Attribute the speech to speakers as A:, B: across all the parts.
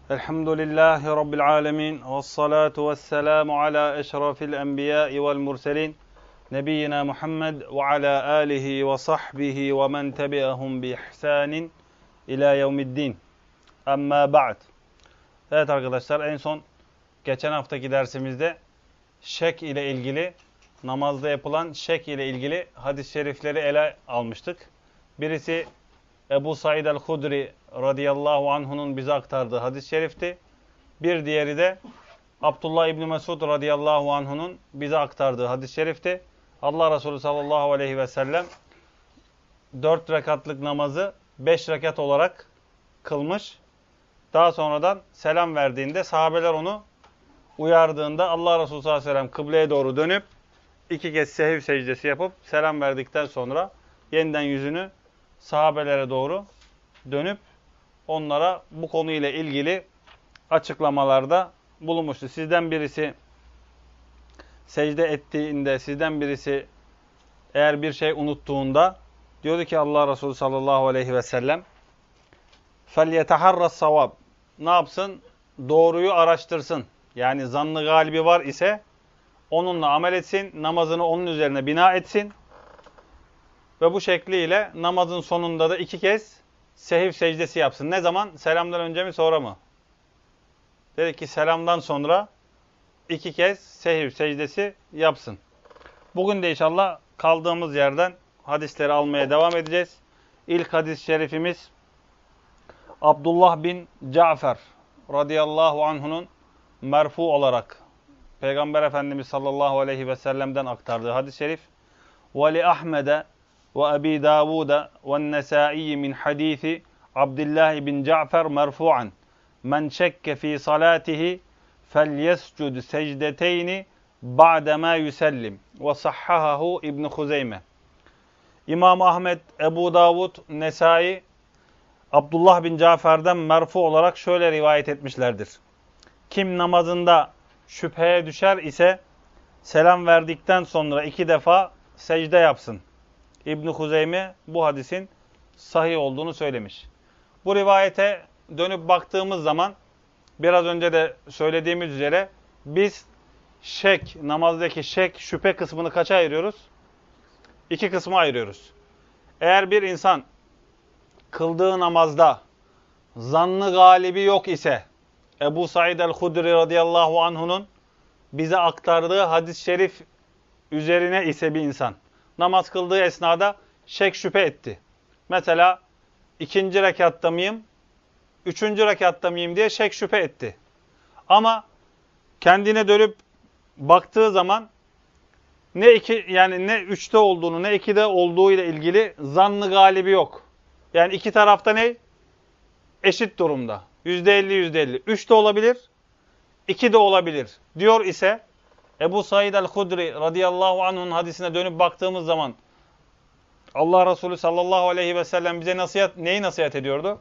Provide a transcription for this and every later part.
A: Elhamdülillahi Rabbil alemin. Vessalatu vesselamu ala eşrafil enbiyai vel murselin. Nebiyyina Muhammed ve ala alihi ve sahbihi ve men tebi'ahum bi ihsanin ila yevmiddin. Amma ba'd. Evet arkadaşlar, en son geçen haftaki dersimizde şek ile ilgili, namazda yapılan şek ile ilgili hadis-i şerifleri ele almıştık. Birisi Ebu Said el-Hudri radıyallahu anh'unun bize aktardığı hadis-i şerifti. Bir diğeri de Abdullah İbni Mesud radıyallahu anh'unun bize aktardığı hadis-i şerifti. Allah Resulü sallallahu aleyhi ve sellem 4 rekatlık namazı 5 rekat olarak kılmış. Daha sonradan selam verdiğinde sahabeler onu uyardığında Allah Resulü sallallahu aleyhi ve sellem kıbleye doğru dönüp 2 kez sehv secdesi yapıp selam verdikten sonra yeniden yüzünü sahabelere doğru dönüp onlara bu konuyla ilgili açıklamalarda bulunmuştu. Sizden birisi secde ettiğinde, sizden birisi eğer bir şey unuttuğunda diyordu ki Allah Resulü sallallahu aleyhi ve sellem فَلْيَتَحَرَّ الصَّوَابِ Ne yapsın? Doğruyu araştırsın. Yani zannı galibi var ise onunla amel etsin, namazını onun üzerine bina etsin. Ve bu şekliyle namazın sonunda da 2 kez sehv secdesi yapsın. Ne zaman? Selamdan önce mi sonra mı? Dedi ki selamdan sonra 2 kez sehv secdesi yapsın. Bugün de inşallah kaldığımız yerden hadisleri almaya devam edeceğiz. İlk hadis-i şerifimiz Abdullah bin Cafer radıyallahu anh'unun merfu olarak Peygamber Efendimiz sallallahu aleyhi ve sellem'den aktardığı hadis-i şerif. وَلِأَحْمَدَ وَأَبِي دَاوُودَ وَالنَّسَائِيِّ مِنْ حَد۪يثِ عَبْدِ اللّٰهِ بِنْ جَعْفَرْ مَرْفُوعًا مَنْ شَكَّ ف۪ي صَلَاتِهِ فَلْيَسْجُدْ سَجْدَتَيْنِ بَعْدَمَا يُسَلِّمْ وَصَحَّهَهُ İbn Huzeyme. İmam Ahmed, Ebu Davud, Nesai, Abdullah bin Cafer'den merfu olarak şöyle rivayet etmişlerdir. Kim namazında şüpheye düşer ise selam verdikten sonra 2 defa secde yapsın. İbn Huzeyme bu hadisin sahih olduğunu söylemiş. Bu rivayete dönüp baktığımız zaman biraz önce de söylediğimiz üzere biz şek, namazdaki şek, şüphe kısmını kaça ayırıyoruz? 2 kısma ayırıyoruz. Eğer bir insan kıldığı namazda zannı galibi yok ise Ebu Said el-Hudri radıyallahu anh'unun bize aktardığı hadis-i şerif üzerine ise bir insan namaz kıldığı esnada şek şüphe etti. Mesela 2. rekatta mıyım, 3. rekatta mıyım diye şek şüphe etti. Ama kendine dönüp baktığı zaman ne 3'te olduğunu ne 2'de olduğu ile ilgili zannı galibi yok. Yani 2 tarafta ne? Eşit durumda. %50-%50. 3 de olabilir, 2 de olabilir. Diyor ise Ebu Said el-Hudri radıyallahu anh'un hadisine dönüp baktığımız zaman Allah Resulü sallallahu aleyhi ve sellem bize neyi nasihat ediyordu?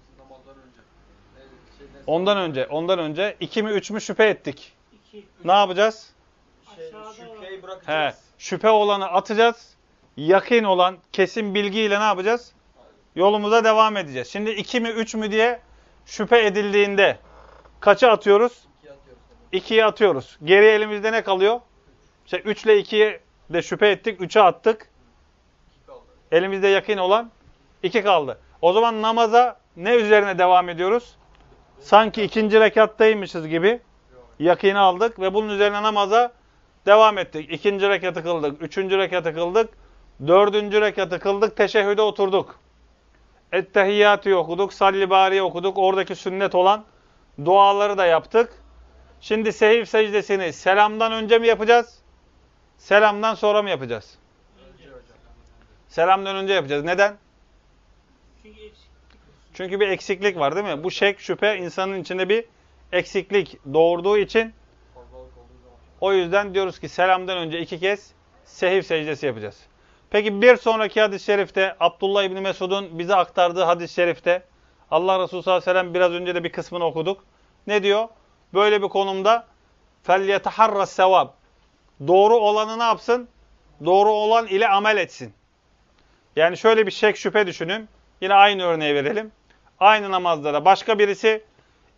A: Ondan önce 2 mi 3 mü şüphe ettik. Ne yapacağız?
B: Şüpheyi bırakacağız.
A: Şüphe olanı atacağız. Yakin olan kesin bilgiyle ne yapacağız? Yolumuza devam edeceğiz. Şimdi 2 mi 3 mü diye şüphe edildiğinde kaça atıyoruz? 2'ye atıyoruz. Geriye elimizde ne kalıyor? 3 ile 2'ye de şüphe ettik. 3'e attık. Elimizde yakin olan 2 kaldı. O zaman namaza ne üzerine devam ediyoruz? Sanki 2. rekattaymışız gibi yakini aldık ve bunun üzerine namaza devam ettik. 2. rekatı kıldık. 3. rekatı kıldık. 4. rekatı kıldık. Teşehhüde oturduk. Ettehiyyatı okuduk. Salli-bari'yi okuduk. Oradaki sünnet olan duaları da yaptık. Şimdi sehv secdesini selamdan önce mi yapacağız? Selamdan sonra mı yapacağız? Selamdan önce yapacağız. Neden? Çünkü bir eksiklik var değil mi? Bu şek, şüphe insanın içinde bir eksiklik doğurduğu için o yüzden diyoruz ki selamdan önce 2 kez sehv secdesi yapacağız. Peki bir sonraki hadis-i şerifte Abdullah İbni Mesud'un bize aktardığı hadis-i şerifte Allah Resulü sallallahu aleyhi ve sellem biraz önce de bir kısmını okuduk. Ne diyor? Böyle bir konumda فَلْيَتَحَرَّ السَّوَابِ Doğru olanı ne yapsın? Doğru olan ile amel etsin. Yani şöyle bir şek şüphe düşünün. Yine aynı örneği verelim. Aynı namazda da başka birisi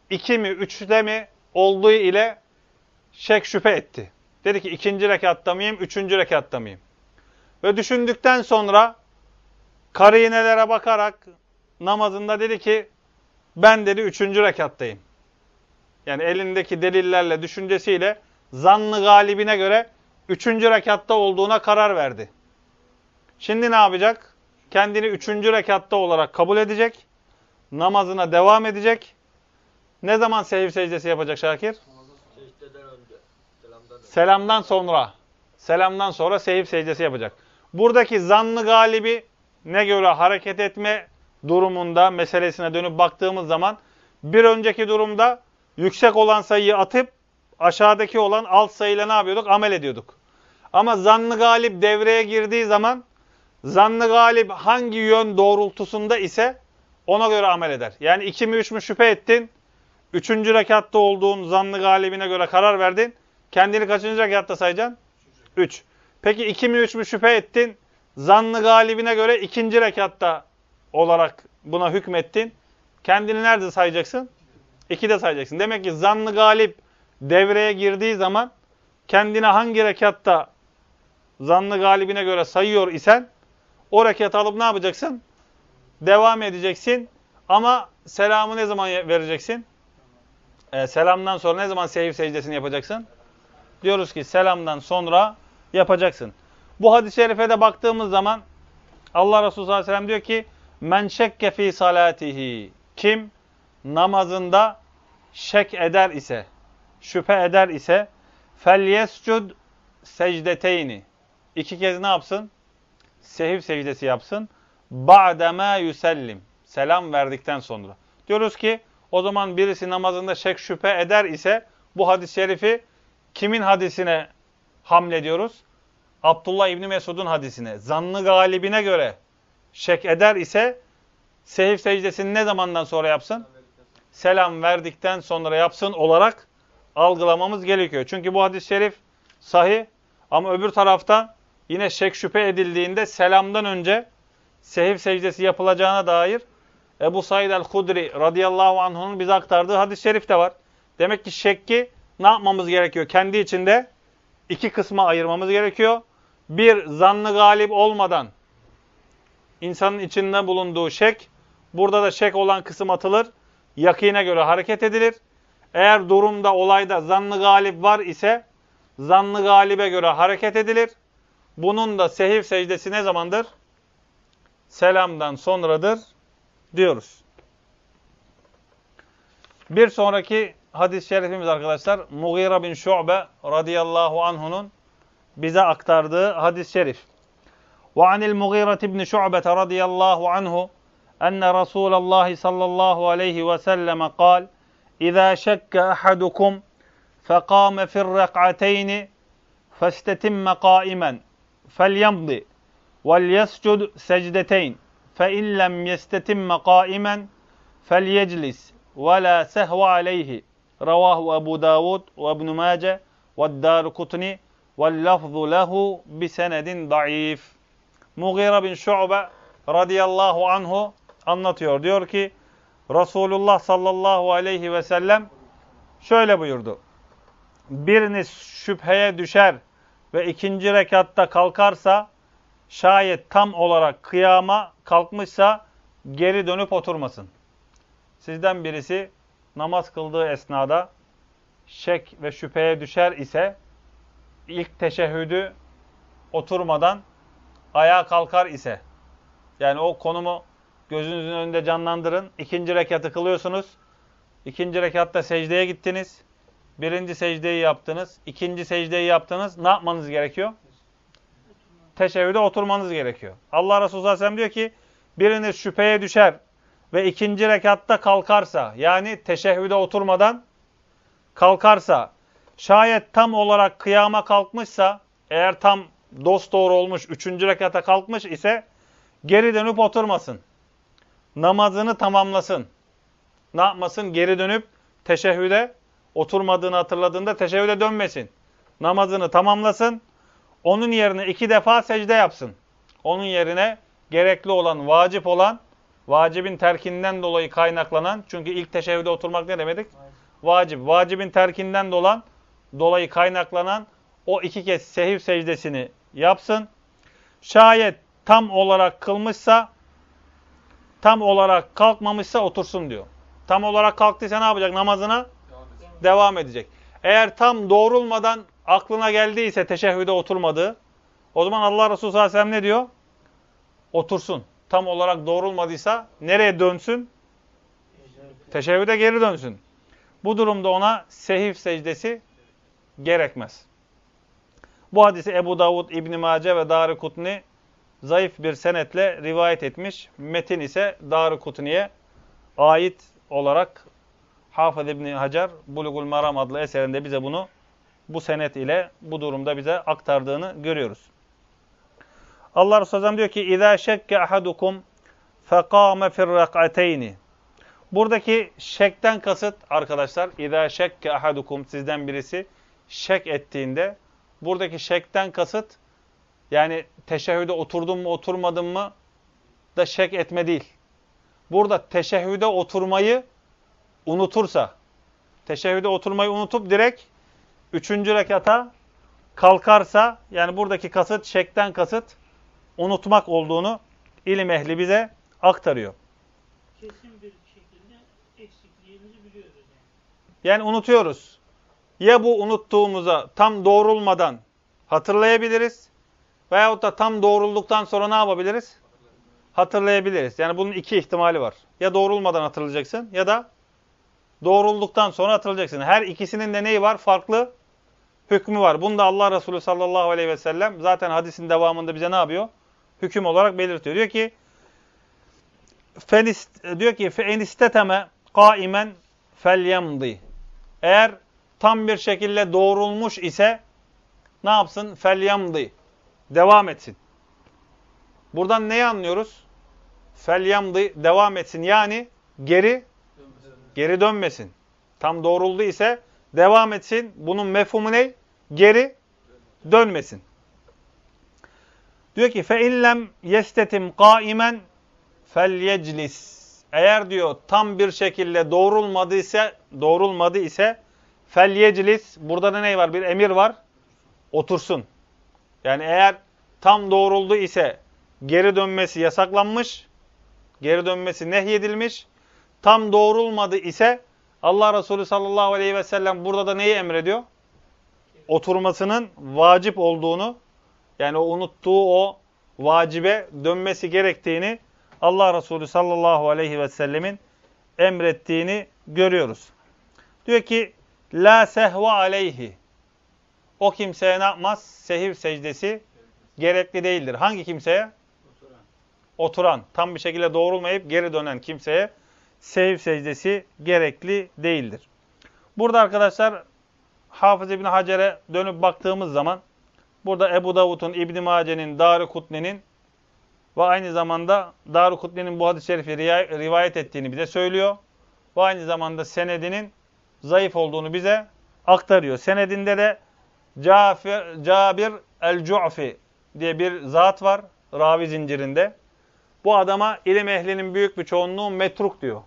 A: 2 mi 3'te mi olduğu ile şek şüphe etti. Dedi ki 2. rekatta mıyım, 3. rekatta mıyım? Ve düşündükten sonra karinelere bakarak namazında dedi ki ben dedi 3. rekattayım. Yani elindeki delillerle, düşüncesiyle zannı galibine göre 3. rekatta olduğuna karar verdi. Şimdi ne yapacak? Kendini 3. rekatta olarak kabul edecek. Namazına devam edecek. Ne zaman sehiv secdesi yapacak Şakir?
B: Secdeden önce.
A: Selamdan sonra. Selamdan sonra sehiv secdesi yapacak. Buradaki zannı galibi ne göre hareket etme durumunda meselesine dönüp baktığımız zaman bir önceki durumda yüksek olan sayıyı atıp aşağıdaki olan alt sayıyla ne yapıyorduk? Amel ediyorduk. Ama zannı galip devreye girdiği zaman zannı galip hangi yön doğrultusunda ise ona göre amel eder. Yani 2 mi 3 mü şüphe ettin. 3. rekatta olduğun zannı galibine göre karar verdin. Kendini kaçıncı rekatta sayacaksın? 3. Peki 2 mi 3 mü şüphe ettin. Zannı galibine göre 2. rekatta olarak buna hükmettin. Kendini nerede sayacaksın? 2'de sayacaksın. Demek ki zannı galip devreye girdiği zaman kendine hangi rekatta zannı galibine göre sayıyor isen o rekatı alıp ne yapacaksın? Devam edeceksin. Ama selamı ne zaman vereceksin? Selamdan sonra ne zaman sehiv secdesini yapacaksın? Diyoruz ki selamdan sonra yapacaksın. Bu hadis-i şerife de baktığımız zaman Allah Resulü sallallahu aleyhi ve sellem diyor ki men şekke fî salatihi. Kim namazında şek eder ise, şüphe eder ise felyescud secdeteyni. 2 kez ne yapsın? Sehiv secdesi yapsın. Ba'demâ yüsellim. Selam verdikten sonra. Diyoruz ki o zaman birisi namazında şek şüphe eder ise bu hadis-i şerifi kimin hadisine hamlediyoruz? Abdullah İbni Mesud'un hadisine. Zannı galibine göre şek eder ise sehiv secdesini ne zamandan sonra yapsın? Selam verdikten sonra yapsın olarak algılamamız gerekiyor. Çünkü bu hadis-i şerif sahih ama öbür taraftan yine şek şüphe edildiğinde selamdan önce sehiv secdesi yapılacağına dair Ebu Said el-Hudri radıyallahu anh'un bize aktardığı hadis-i şerif de var. Demek ki şekki ne yapmamız gerekiyor? Kendi içinde 2 kısma ayırmamız gerekiyor. Bir, zannı galip olmadan insanın içinde bulunduğu şek. Burada da şek olan kısım atılır. Yakine göre hareket edilir. Eğer durumda, olayda zannı galip var ise zannı galibe göre hareket edilir. Bunun da sehiv secdesi ne zamandır? Selamdan sonradır diyoruz. Bir sonraki hadis-i şerifimiz arkadaşlar Mughira bin Şu'be radıyallahu anhu'nun bize aktardığı hadis-i şerif. وعن المغيرة بن شعبة رضي الله عنه أن رسول الله صلى الله عليه وسلم قال إذا شك أحدكم فقام في الركعتين فاستتم قائما فليمضي وليسجد سجدتين فإن لم يستتم قائما فليجلس ولا سهو عليه رواه أبو داود وابن ماجه والدارقطني واللفظ له بسند ضعيف. Mughira bin Şu'be radıyallahu anhu anlatıyor. Diyor ki Resulullah sallallahu aleyhi ve sellem şöyle buyurdu. Biriniz şüpheye düşer ve 2. rekatta kalkarsa şayet tam olarak kıyama kalkmışsa geri dönüp oturmasın. Sizden birisi namaz kıldığı esnada şek ve şüpheye düşer ise ilk teşehhüdü oturmadan ayağa kalkar ise, yani o konumu gözünüzün önünde canlandırın. 2. rekatı kılıyorsunuz. 2. rekatta secdeye gittiniz. 1. secdeyi yaptınız. 2. secdeyi yaptınız. Ne yapmanız gerekiyor? Teşehhüde oturmanız gerekiyor. Allah Resulü sallallahu aleyhi ve sellem diyor ki biriniz şüpheye düşer ve 2. rekatta kalkarsa, yani teşehhüde oturmadan kalkarsa, şayet tam olarak kıyama kalkmışsa, eğer tam dosdoğru olmuş 3. rekata kalkmış ise geri dönüp oturmasın. Namazını tamamlasın. Ne yapmasın? Geri dönüp teşehhüde oturmadığını hatırladığında teşehhüde dönmesin. Namazını tamamlasın. Onun yerine 2 defa secde yapsın. Onun yerine gerekli olan, vacip olan Vacibin terkinden dolayı kaynaklanan, çünkü ilk teşehhüde oturmak ne demedik? Vacip. Vacibin terkinden dolayı kaynaklanan o 2 kez sehiv secdesini yapsın. Şayet tam olarak kılmışsa, tam olarak kalkmamışsa otursun diyor. Tam olarak kalktıysa ne yapacak? Namazına devam edecek. Eğer tam doğrulmadan aklına geldiyse teşehhüde oturmadığı, o zaman Allah Resulü sallallahu aleyhi ve sellem ne diyor? Otursun. Tam olarak doğrulmadıysa nereye dönsün? Teşehhüde geri dönsün. Bu durumda ona sehiv secdesi gerekmez. Bu hadisi Ebu Davud, İbn Mace ve Darikutni zayıf bir senetle rivayet etmiş. Metin ise Darikutni'ye ait olarak Hafız İbn Hacer Bulugul Maram adlı eserinde bize bunu bu senet ile bu durumda bize aktardığını görüyoruz. Allah Resulü Sallallahu diyor ki İzâ şekke ahadukum fekâme firrak'ateyni. Buradaki şekten kasıt arkadaşlar, İzâ şekke ahadukum, sizden birisi şek ettiğinde, buradaki şekten kasıt yani teşehhüde oturdum mu oturmadım mı da şek etme değil. Burada teşehhüde oturmayı unutursa, teşehhüde oturmayı unutup direkt 3. rekata kalkarsa, yani buradaki kasıt, şekten kasıt unutmak olduğunu ilim ehli bize aktarıyor.
C: Kesin bir şekilde eksikliğimizi biliyoruz
A: Yani unutuyoruz. Ya bu unuttuğumuza tam doğrulmadan hatırlayabiliriz veyahut da tam doğrulduktan sonra ne yapabiliriz? Hatırlayabiliriz. Yani bunun 2 ihtimali var. Ya doğrulmadan hatırlayacaksın ya da doğrulduktan sonra hatırlayacaksın. Her ikisinin de neyi var? Farklı hükmü var. Bunu da Allah Resulü sallallahu aleyhi ve sellem zaten hadisin devamında bize ne yapıyor? Hüküm olarak belirtiyor. Diyor ki فَاَنْ اِسْتَتَمَ قَائِمًا فَلْيَمْضِ. Eğer tam bir şekilde doğrulmuş ise ne yapsın? فَلْيَمْضِ. Devam etsin. Buradan neyi anlıyoruz? فَلْيَمْضِ, devam etsin. Yani geri dönmesin. Tam doğruldu ise devam etsin. Bunun mefhumu ne? Geri dönmesin. Diyor ki فَاِنْ لَمْ يَسْتَتِمْ قَائِمًا فَلْيَجْلِسْ. Eğer diyor tam bir şekilde doğrulmadı ise فَلْيَجْلِسْ. Burada da ne var? Bir emir var. Otursun. Yani eğer tam doğruldu ise geri dönmesi yasaklanmış, geri dönmesi nehyedilmiş. Tam doğrulmadı ise Allah Resulü sallallahu aleyhi ve sellem burada da neyi emrediyor? Oturmasının vacip olduğunu, yani o unuttuğu o vacibe dönmesi gerektiğini Allah Resulü sallallahu aleyhi ve sellemin emrettiğini görüyoruz. Diyor ki la sehve aleyhi. O kimseye ne yapmaz? Sehiv secdesi gerekli değildir. Hangi kimseye? Oturan. Tam bir şekilde doğrulmayıp geri dönen kimseye sehiv secdesi gerekli değildir. Burada arkadaşlar Hafız İbn Hacer'e dönüp baktığımız zaman burada Ebu Davud'un, İbn Mace'nin, Darikutni'nin ve aynı zamanda Darikutni'nin bu hadis-i şerifi rivayet ettiğini bize söylüyor. Ve aynı zamanda senedinin zayıf olduğunu bize aktarıyor. Senedinde de Cabir el-Cu'fi diye bir zat var ravi zincirinde. Bu adama ilim ehlinin büyük bir çoğunluğu metruk diyor.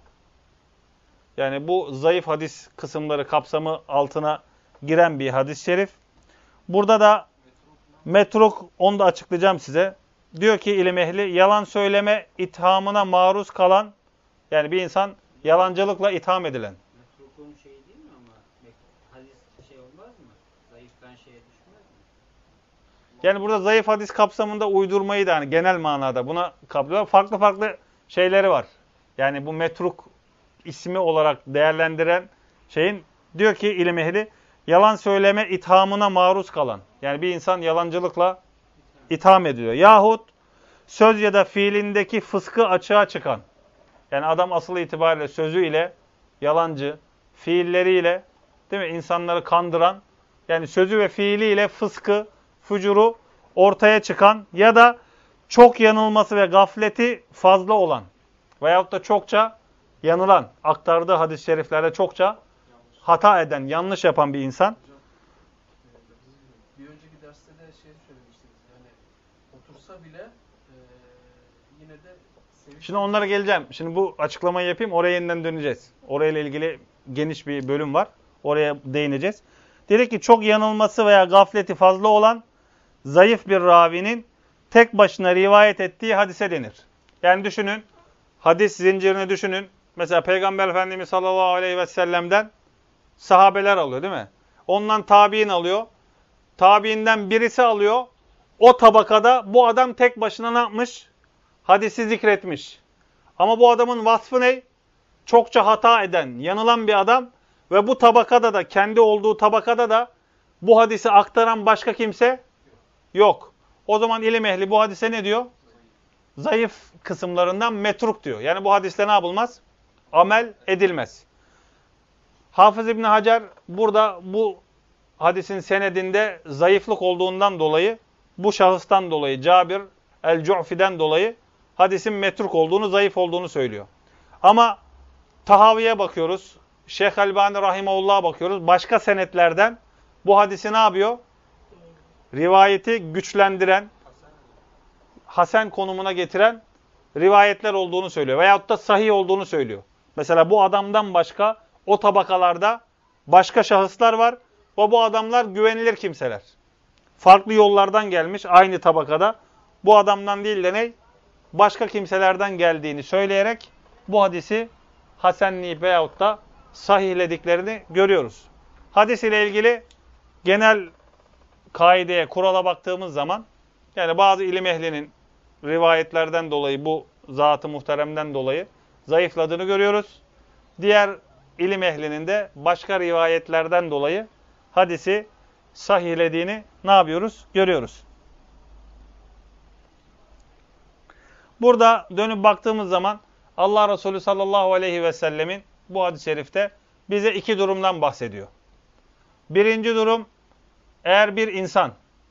A: Yani bu zayıf hadis kısımları kapsamı altına giren bir hadis-i şerif. Burada da metruk, onu da açıklayacağım size. Diyor ki ilim ehli, yalan söyleme ithamına maruz kalan, yani bir insan yalancılıkla itham edilen.
B: Metrukun şey değil mi ama? Hadis şey olmaz mı? Zayıftan şeye düşmez mi?
A: Yani burada zayıf hadis kapsamında uydurmayı da yani genel manada buna kaplıyor. Farklı farklı şeyleri var. Yani bu metruk ismi olarak değerlendiren şeyin, diyor ki ilim ehli, yalan söyleme ithamına maruz kalan. Yani bir insan yalancılıkla itham ediliyor. Yahut söz ya da fiilindeki fıskı açığa çıkan. Yani adam asıl itibariyle sözüyle yalancı, fiilleriyle değil mi, insanları kandıran, yani sözü ve fiiliyle fıskı, fucuru ortaya çıkan ya da çok yanılması ve gafleti fazla olan veyahut da çokça yanılan, aktardığı hadis-i şeriflerde çokça hata eden, yanlış yapan bir insan.
D: Bir önceki derste de şey söylemiştiniz, yani otursa bile yine de
A: Şimdi onlara geleceğim. Şimdi bu açıklamayı yapayım. Oraya yeniden döneceğiz. Orayla ilgili geniş bir bölüm var. Oraya değineceğiz. Dedi ki çok yanılması veya gafleti fazla olan zayıf bir ravinin tek başına rivayet ettiği hadise denir. Yani düşünün. Hadis zincirini düşünün. Mesela Peygamber Efendimiz sallallahu aleyhi ve sellem'den sahabeler alıyor değil mi? Ondan tabi'in alıyor. Tabi'inden birisi alıyor. O tabakada bu adam tek başına ne yapmış? Hadisi zikretmiş. Ama bu adamın vasfı ne? Çokça hata eden, yanılan bir adam ve bu tabakada da, kendi olduğu tabakada da bu hadisi aktaran başka kimse yok. O zaman ilim ehli bu hadise ne diyor? Zayıf kısımlarından metruk diyor. Yani bu hadiste ne yapılmaz? Amel edilmez. Hafız İbni Hacer burada bu hadisin senedinde zayıflık olduğundan dolayı, bu şahıstan dolayı, Cabir el-Cu'fi'den dolayı hadisin metruk olduğunu, zayıf olduğunu söylüyor. Ama Tahavi'ye bakıyoruz, Şeyh Albani Rahimahullah'a bakıyoruz. Başka senetlerden bu hadisi ne yapıyor? Rivayeti güçlendiren, hasen konumuna getiren rivayetler olduğunu söylüyor. Veyahut da sahih olduğunu söylüyor. Mesela bu adamdan başka o tabakalarda başka şahıslar var ve bu adamlar güvenilir kimseler. Farklı yollardan gelmiş aynı tabakada. Bu adamdan değil de ne? Başka kimselerden geldiğini söyleyerek bu hadisi hasenleyip veyahut da sahihlediklerini görüyoruz. Hadis ile ilgili genel kaideye, kurala baktığımız zaman, yani bazı ilim ehlinin rivayetlerden dolayı, bu zat-ı muhteremden dolayı zayıfladığını görüyoruz. Diğer ilim ehlinin de başka rivayetlerden dolayı hadisi sahihlediğini ne yapıyoruz? Görüyoruz. Burada dönüp baktığımız zaman Allah Resulü sallallahu aleyhi ve sellemin bu hadis-i şerifte bize iki durumdan bahsediyor. Birinci durum, eğer bir insan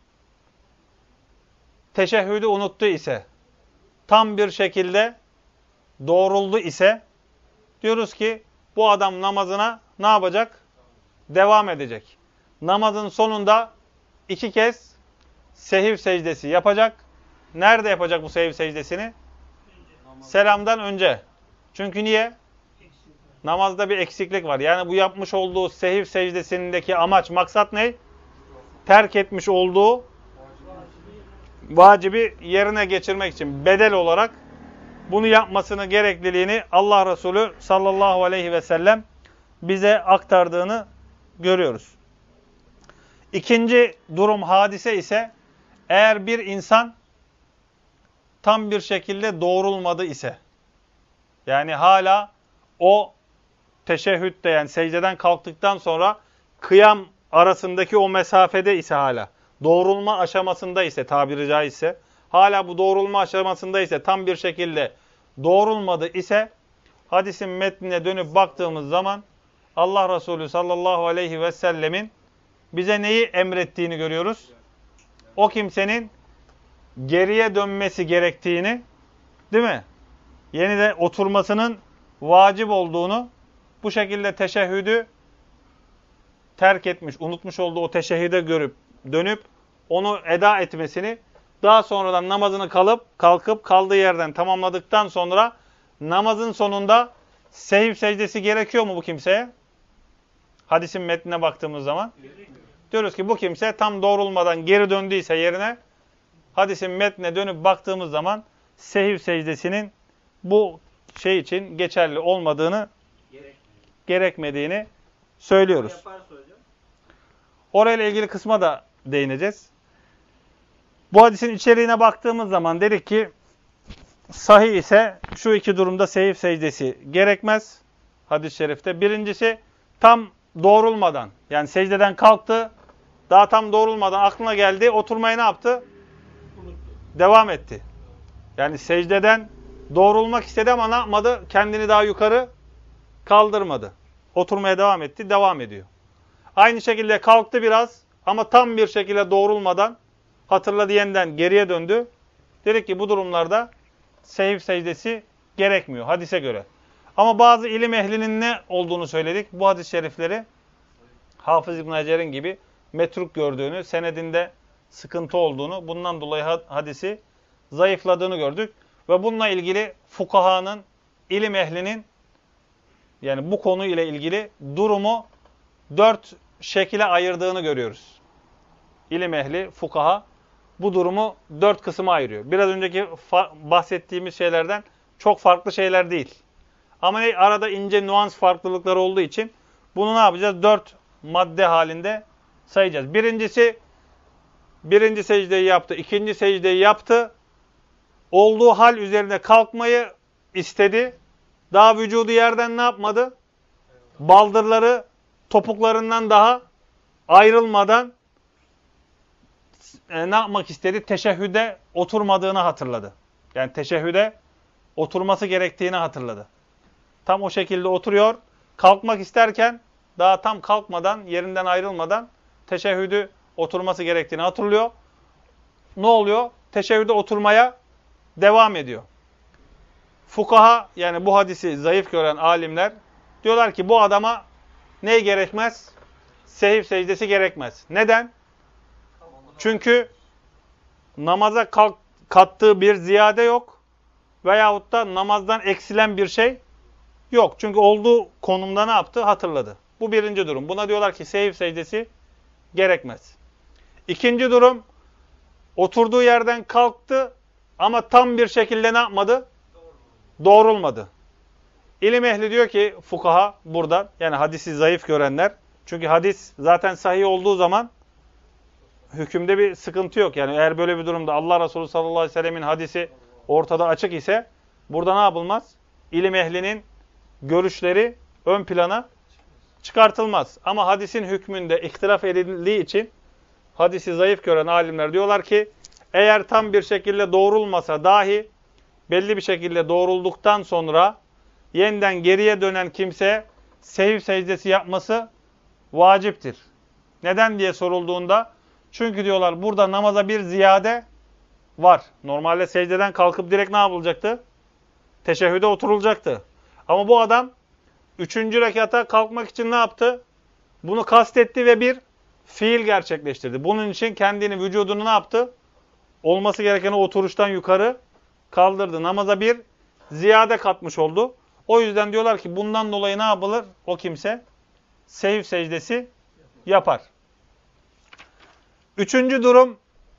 A: teşehhüdü unuttu ise, tam bir şekilde doğruldu ise, diyoruz ki bu adam namazına ne yapacak? Devam edecek. Namazın sonunda 2 kez sehiv secdesi yapacak. Nerede yapacak bu sehiv secdesini? Selamdan önce. Çünkü niye? Namazda bir eksiklik var. Yani bu yapmış olduğu sehiv secdesindeki amaç, maksat ne? Terk etmiş olduğu vacibi yerine geçirmek için bedel olarak bunu yapmasını, gerekliliğini Allah Resulü sallallahu aleyhi ve sellem bize aktardığını görüyoruz. İkinci durum, hadise ise, eğer bir insan tam bir şekilde doğrulmadı ise, yani hala o teşehhütte, yani secdeden kalktıktan sonra kıyam arasındaki o mesafede ise, hala doğrulma aşamasında ise, tabiri caizse, hala bu doğrulma aşamasında ise, tam bir şekilde doğrulmadı ise, hadisin metnine dönüp baktığımız zaman Allah Resulü sallallahu aleyhi ve sellemin bize neyi emrettiğini görüyoruz? O kimsenin geriye dönmesi gerektiğini, değil mi? Yeniden oturmasının vacip olduğunu, bu şekilde teşehhüdü terk etmiş, unutmuş olduğu o teşehhüde görüp, dönüp onu eda etmesini, daha sonradan namazını kalkıp kaldığı yerden tamamladıktan sonra namazın sonunda sehiv secdesi gerekiyor mu bu kimseye? Hadisin metnine baktığımız zaman diyoruz ki bu kimse tam doğrulmadan geri döndüyse yerine, hadisin metnine dönüp baktığımız zaman sehiv secdesinin bu şey için geçerli olmadığını, gerekmediğini söylüyoruz. Orayla ilgili kısma da değineceğiz. Bu hadisin içeriğine baktığımız zaman dedik ki sahih ise şu iki durumda sehiv secdesi gerekmez hadis-i şerifte. Birincisi, tam doğrulmadan, yani secdeden kalktı, daha tam doğrulmadan aklına geldi, oturmayı ne yaptı? Devam etti. Yani secdeden doğrulmak istedi ama ne yapmadı? Kendini daha yukarı kaldırmadı. Oturmaya devam etti, devam ediyor. Aynı şekilde kalktı biraz ama tam bir şekilde doğrulmadan, hatırladı, yeniden geriye döndü. Dedik ki bu durumlarda sehiv secdesi gerekmiyor hadise göre. Ama bazı ilim ehlinin ne olduğunu söyledik. Bu hadis-i şerifleri Hafız İbn Hacer'in gibi metruk gördüğünü, senedinde sıkıntı olduğunu, bundan dolayı hadisi zayıfladığını gördük. Ve bununla ilgili fukahanın, ilim ehlinin yani bu konu ile ilgili durumu 4 şekile ayırdığını görüyoruz. İlim ehli, fukaha bu durumu 4 kısma ayırıyor. Biraz önceki bahsettiğimiz şeylerden çok farklı şeyler değil. Ama arada ince nüans farklılıkları olduğu için bunu ne yapacağız? 4 madde halinde sayacağız. Birincisi, birinci secdeyi yaptı, ikinci secdeyi yaptı. Olduğu hal üzerine kalkmayı istedi. Daha vücudu yerden ne yapmadı? Baldırları topuklarından daha ayrılmadan ne yapmak istedi? Teşehhüde oturmadığını hatırladı. Yani teşehhüde oturması gerektiğini hatırladı. Tam o şekilde oturuyor. Kalkmak isterken daha tam kalkmadan, yerinden ayrılmadan teşehhüdü oturması gerektiğini hatırlıyor. Ne oluyor? Teşehhüde oturmaya devam ediyor. Fukaha yani bu hadisi zayıf gören alimler diyorlar ki bu adama ne gerekmez? Sehiv secdesi gerekmez. Neden? Çünkü namaza kattığı bir ziyade yok veyahut da namazdan eksilen bir şey yok. Çünkü olduğu konumda ne yaptı? Hatırladı. Bu birinci durum. Buna diyorlar ki sehiv secdesi gerekmez. İkinci durum, oturduğu yerden kalktı ama tam bir şekilde ne yapmadı? Doğrulmadı. İlim ehli diyor ki fukaha burada, yani hadisi zayıf görenler, çünkü hadis zaten sahih olduğu zaman hükümde bir sıkıntı yok. Yani eğer böyle bir durumda Allah Resulü sallallahu aleyhi ve sellemin hadisi ortada açık ise burada ne yapılmaz? İlim ehlinin görüşleri ön plana çıkartılmaz. Ama hadisin hükmünde ihtilaf edildiği için hadisi zayıf gören alimler diyorlar ki eğer tam bir şekilde doğrulmasa dahi belli bir şekilde doğrulduktan sonra yeniden geriye dönen kimse sehiv secdesi yapması vaciptir. Neden diye sorulduğunda çünkü diyorlar burada namaza bir ziyade var. Normalde secdeden kalkıp direkt ne yapılacaktı? Teşehhüde oturulacaktı. Ama bu adam 3. rekata kalkmak için ne yaptı? Bunu kastetti ve bir fiil gerçekleştirdi. Bunun için kendini, vücudunu ne yaptı? Olması gerekeni oturuştan yukarı kaldırdı. Namaza bir ziyade katmış oldu. O yüzden diyorlar ki bundan dolayı ne yapılır? O kimse sehiv secdesi yapar. Üçüncü durum,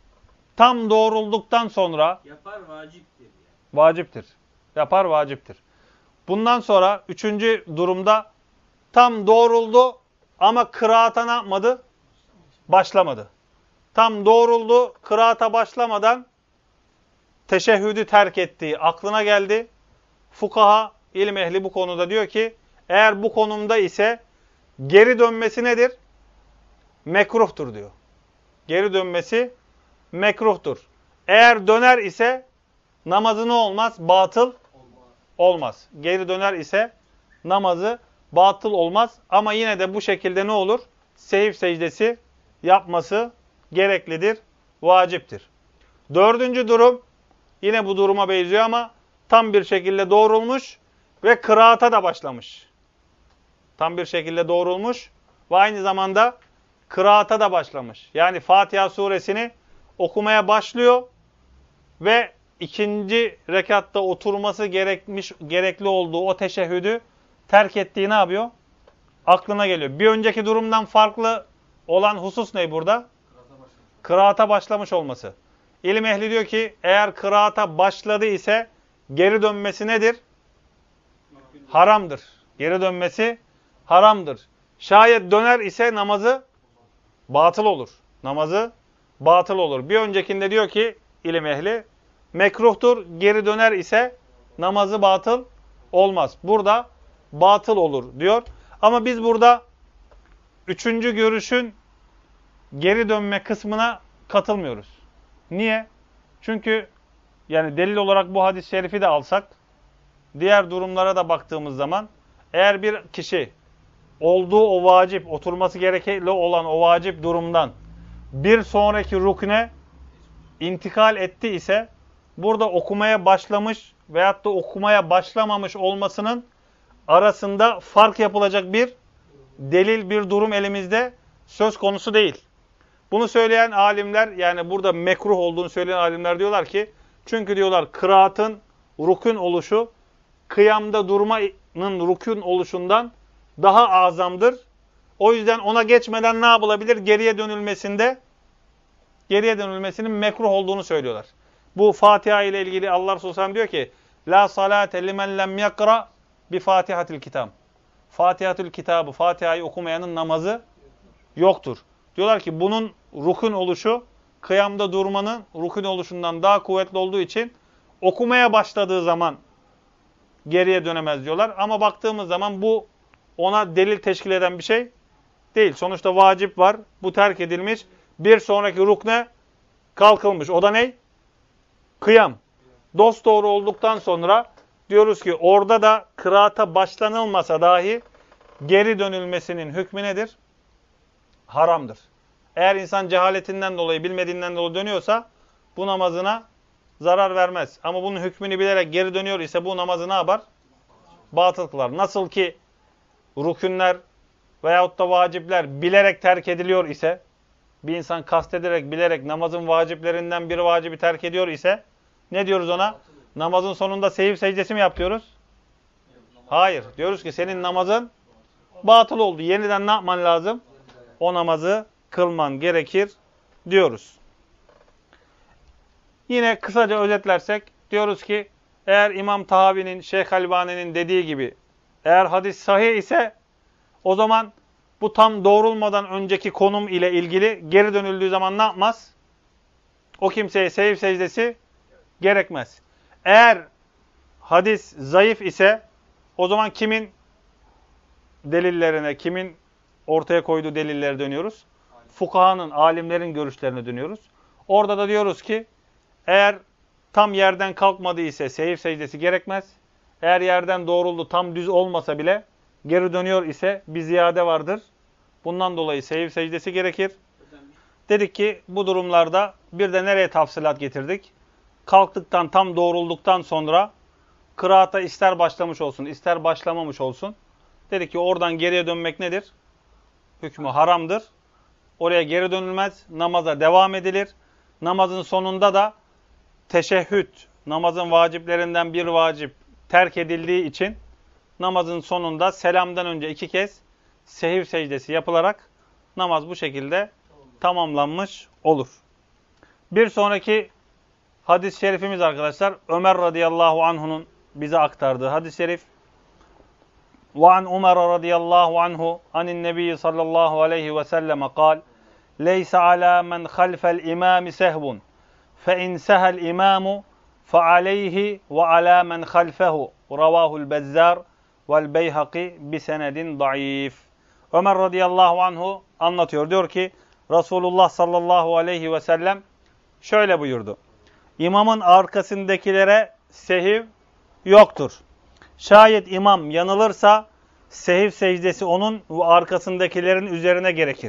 A: tam doğrulduktan sonra
B: Yapar, vaciptir yani.
A: vaciptir. Yapar, vaciptir. Bundan sonra üçüncü durumda tam doğruldu ama kıraata ne yapmadı? Başlamadı. Tam doğruldu, kıraata başlamadan teşehhüdü terk ettiği aklına geldi. Fukaha, ilim ehli bu konuda diyor ki eğer bu konumda ise geri dönmesi nedir? Mekruhtur diyor. Geri dönmesi mekruhtur. Eğer döner ise namazı ne olmaz? Batıl olmaz. Geri döner ise namazı batıl olmaz. Ama yine de bu şekilde ne olur? Sehiv secdesi yapması gereklidir, vaciptir. Dördüncü durum, yine bu duruma benziyor ama tam bir şekilde doğrulmuş ve kıraata da başlamış. Tam bir şekilde doğrulmuş ve aynı zamanda kıraata da başlamış. Yani Fatiha suresini okumaya başlıyor ve ikinci rekatta oturması gerekli olduğu o teşehhüdü terk ettiği ne yapıyor? Aklına geliyor. Bir önceki durumdan farklı olan husus ne burada? Kıraata başlamış olması. İlim ehli diyor ki eğer kıraata başladı ise geri dönmesi nedir? Haramdır. Geri dönmesi haramdır. Şayet döner ise namazı batıl olur. Namazı batıl olur. Bir öncekinde diyor ki ilim ehli mekruhtur. Geri döner ise namazı batıl olmaz. Burada batıl olur diyor. Ama biz burada üçüncü görüşün geri dönme kısmına katılmıyoruz. Niye? Çünkü yani delil olarak bu hadis-i şerifi de alsak, diğer durumlara da baktığımız zaman eğer bir kişi olduğu o vacip, oturması gerekli olan o vacip durumdan bir sonraki rukne intikal etti ise burada okumaya başlamış veyahut da okumaya başlamamış olmasının arasında fark yapılacak bir delil, bir durum elimizde söz konusu değil. Bunu söyleyen alimler, yani burada mekruh olduğunu söyleyen alimler diyorlar ki çünkü diyorlar kıraatın rukun oluşu kıyamda durmanın rukun oluşundan daha azamdır. O yüzden ona geçmeden ne yapılabilir? Geriye dönülmesinin mekruh olduğunu söylüyorlar. Bu Fatiha ile ilgili Allah Resulü Sallallahu diyor ki La salate limen lem yakra bi Fatihatil kitab. Fatihatul kitabı, Fatiha'yı okumayanın namazı yoktur. Diyorlar ki bunun rukun oluşu kıyamda durmanın rukun oluşundan daha kuvvetli olduğu için okumaya başladığı zaman geriye dönemez diyorlar. Ama baktığımız zaman bu ona delil teşkil eden bir şey değil. Sonuçta vacip var. Bu terk edilmiş. Bir sonraki rukne kalkılmış. O da ne? Kıyam. Dosdoğru olduktan sonra diyoruz ki orada da kıraata başlanılmasa dahi geri dönülmesinin hükmü nedir? Haramdır. Eğer insan cehaletinden dolayı, bilmediğinden dolayı dönüyorsa bu namazına zarar vermez. Ama bunun hükmünü bilerek geri dönüyor ise bu namazı ne yapar? Batıl kılar. Nasıl ki rükünler veyahut da vacipler bilerek terk ediliyor ise, bir insan kastederek, bilerek namazın vaciplerinden bir vacibi terk ediyor ise ne diyoruz ona? Namazın sonunda sehiv secdesi mi yapıyoruz? Hayır. Diyoruz ki senin namazın batıl oldu. Yeniden ne yapman lazım? O namazı kılman gerekir diyoruz. Yine kısaca özetlersek diyoruz ki eğer İmam Tahavi'nin, Şeyh Albani'nin dediği gibi eğer hadis sahih ise o zaman bu tam doğrulmadan önceki konum ile ilgili geri dönüldüğü zaman ne yapmaz? O kimseye sehiv secdesi gerekmez. Eğer hadis zayıf ise o zaman kimin delillerine, kimin ortaya koyduğu delillere dönüyoruz? Fukahanın, alimlerin görüşlerine dönüyoruz. Orada da diyoruz ki eğer tam yerden kalkmadı ise sehiv secdesi gerekmez. Eğer yerden doğruldu, tam düz olmasa bile geri dönüyor ise bir ziyade vardır. Bundan dolayı sehiv secdesi gerekir. Dedik ki bu durumlarda bir de nereye tafsilat getirdik? Kalktıktan, tam doğrulduktan sonra kıraata ister başlamış olsun, ister başlamamış olsun. Dedik ki oradan geriye dönmek nedir? Hükmü haramdır. Oraya geri dönülmez, namaza devam edilir. Namazın sonunda da teşehhüd, namazın vaciplerinden bir vacip terk edildiği için namazın sonunda selamdan önce 2 kez sehiv secdesi yapılarak namaz bu şekilde tamamlanmış olur. Bir sonraki hadis-i şerifimiz arkadaşlar Ömer radıyallahu anhu'nun bize aktardığı hadis-i şerif. وعن عمر رضي الله عنه عن النبي صلى الله عليه وسلم قال ليس على من خلف الإمام سهو فإن سهى الإمام فعليه وعلى من خلفه رواه البزار والبيهقي بسند ضعيف. Ömer radıyallahu anhu anlatıyor. Diyor ki Resulullah sallallahu aleyhi ve sellem şöyle buyurdu. İmamın arkasındakilere sehiv yoktur. Şayet imam yanılırsa sehiv secdesi onun ve arkasındakilerin üzerine gerekir.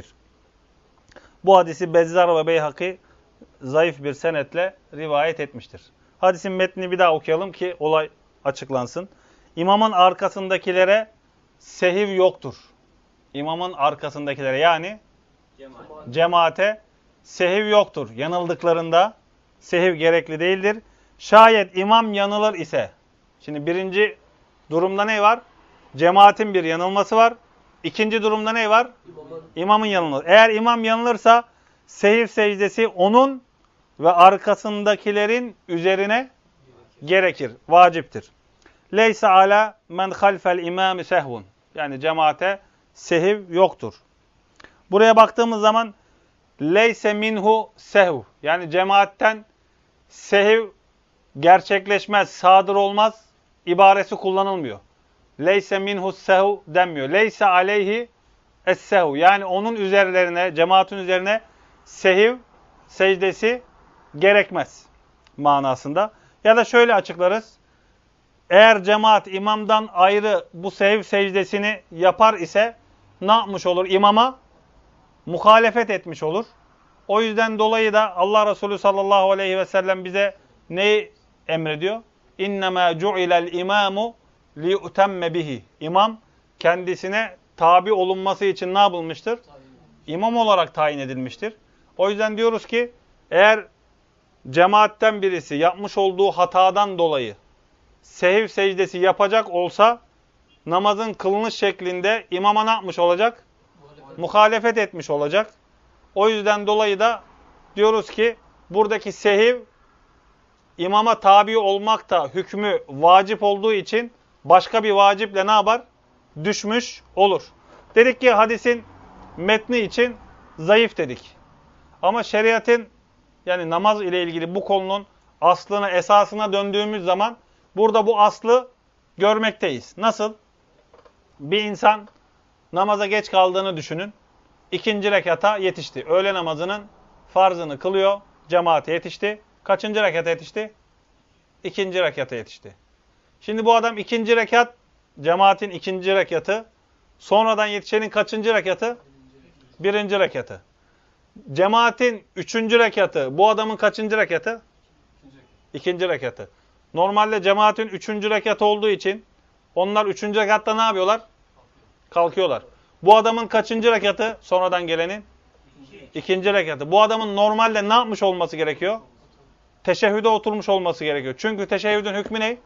A: Bu hadisi Bezzar ve Beyhaki zayıf bir senetle rivayet etmiştir. Hadisin metnini bir daha okuyalım ki olay açıklansın. İmamın arkasındakilere sehiv yoktur. İmamın arkasındakilere yani cemaate sehiv yoktur. Yanıldıklarında sehiv gerekli değildir. Şayet imam yanılır ise, şimdi birinci durumda ne var? Cemaatin bir yanılması var. İkinci durumda ne var? İmamın yanılması. Eğer imam yanılırsa sehiv secdesi onun ve arkasındakilerin üzerine gerekir, vaciptir. Leysa ala men halfel imam sehvun. Yani cemaate sehiv yoktur. Buraya baktığımız zaman leyse minhu sehv. Yani cemaatten sehiv gerçekleşmez, sadır olmaz ibaresi kullanılmıyor. Leyse minhu sehv denmiyor. Leyse aleyhi es-sehv. Yani onun üzerlerine, cemaatin üzerine sehiv secdesi gerekmez manasında. Ya da şöyle açıklarız. Eğer cemaat imamdan ayrı bu sehiv secdesini yapar ise ne yapmış olur? İmama muhalefet etmiş olur. O yüzden dolayı da Allah Resulü sallallahu aleyhi ve sellem bize neyi emrediyor? İnnemâ cu'ilel imâmu liyu'temme bihi. İmam kendisine tabi olunması için ne yapılmıştır? İmam olarak tayin edilmiştir. O yüzden diyoruz ki eğer cemaatten birisi yapmış olduğu hatadan dolayı sehiv secdesi yapacak olsa namazın kılınış şeklinde imama ne yapmış olacak? Muhalefet etmiş olacak. O yüzden dolayı da diyoruz ki buradaki sehiv imama tabi olmak da hükmü vacip olduğu için başka bir vaciple ne yapar? Düşmüş olur. Dedik ki hadisin metni için zayıf dedik. Ama şeriatın yani namaz ile ilgili bu konunun aslına, esasına döndüğümüz zaman burada bu aslı görmekteyiz. Nasıl? Bir insan namaza geç kaldığını düşünün. 2. rekata yetişti. Öğle namazının farzını kılıyor. Cemaate yetişti. Kaçıncı rekata yetişti? 2. rekata yetişti. Şimdi bu adam 2. rekat, cemaatin 2. rekatı. Sonradan yetişenin kaçıncı rekatı? 1. rekatı. Cemaatin 3. rekatı. Bu adamın kaçıncı rekatı? 2. rekatı. Normalde cemaatin 3. rekatı olduğu için onlar 3. rekatta ne yapıyorlar? Kalkıyorlar. Bu adamın kaçıncı rekatı? Sonradan gelenin? 2. rekatı. Bu adamın normalde ne yapmış olması gerekiyor? Teşehhüde oturmuş olması gerekiyor. Çünkü teşehhüdün hükmü ne?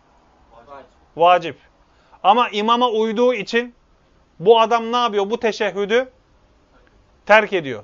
A: Vacip. Ama imama uyduğu için bu adam ne yapıyor? Bu teşehhüdü terk ediyor.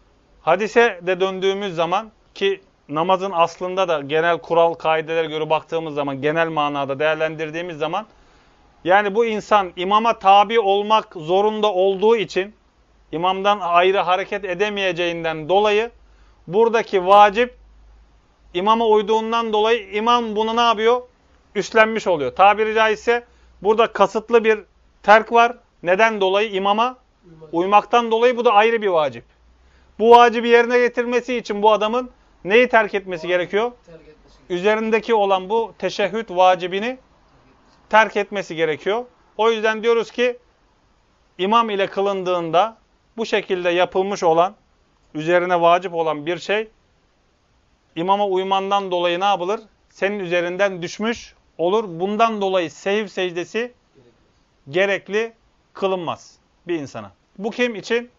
A: Hadise de döndüğümüz zaman ki namazın aslında da genel kural, kaidelere göre baktığımız zaman, genel manada değerlendirdiğimiz zaman yani bu insan imama tabi olmak zorunda olduğu için imamdan ayrı hareket edemeyeceğinden dolayı buradaki vacip imama uyduğundan dolayı imam bunu ne yapıyor? Üstlenmiş oluyor. Tabiri caizse burada kasıtlı bir terk var. Neden dolayı? İmama uymaktan dolayı bu da ayrı bir vacip. Bu vacibi yerine getirmesi için bu adamın neyi terk etmesi gerekiyor? Üzerindeki olan bu teşehhüd vacibini terk etmesi gerekiyor. O yüzden diyoruz ki imam ile kılındığında bu şekilde yapılmış olan, üzerine vacip olan bir şey imama uymandan dolayı ne yapılır? Senin üzerinden düşmüş olur. Bundan dolayı sehiv secdesi gerekli kılınmaz bir insana. Bu kim için?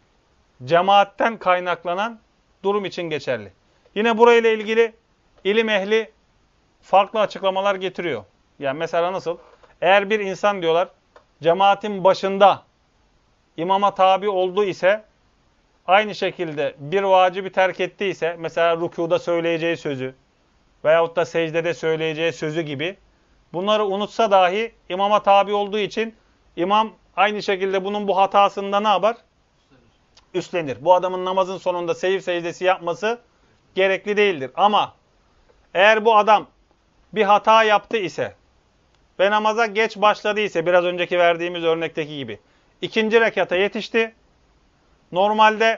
A: Cemaatten kaynaklanan durum için geçerli. Yine burayla ilgili ilim ehli farklı açıklamalar getiriyor. Yani mesela nasıl? Eğer bir insan diyorlar cemaatin başında imama tabi oldu ise aynı şekilde bir vacibi terk ettiyse mesela rükuda söyleyeceği sözü veyahut da secdede söyleyeceği sözü gibi bunları unutsa dahi imama tabi olduğu için imam aynı şekilde bunun bu hatasında ne yapar? Üstlenir. Bu adamın namazın sonunda sehiv secdesi yapması gerekli değildir. Ama eğer bu adam bir hata yaptı ise ve namaza geç başladı ise biraz önceki verdiğimiz örnekteki gibi 2. rekata yetişti. Normalde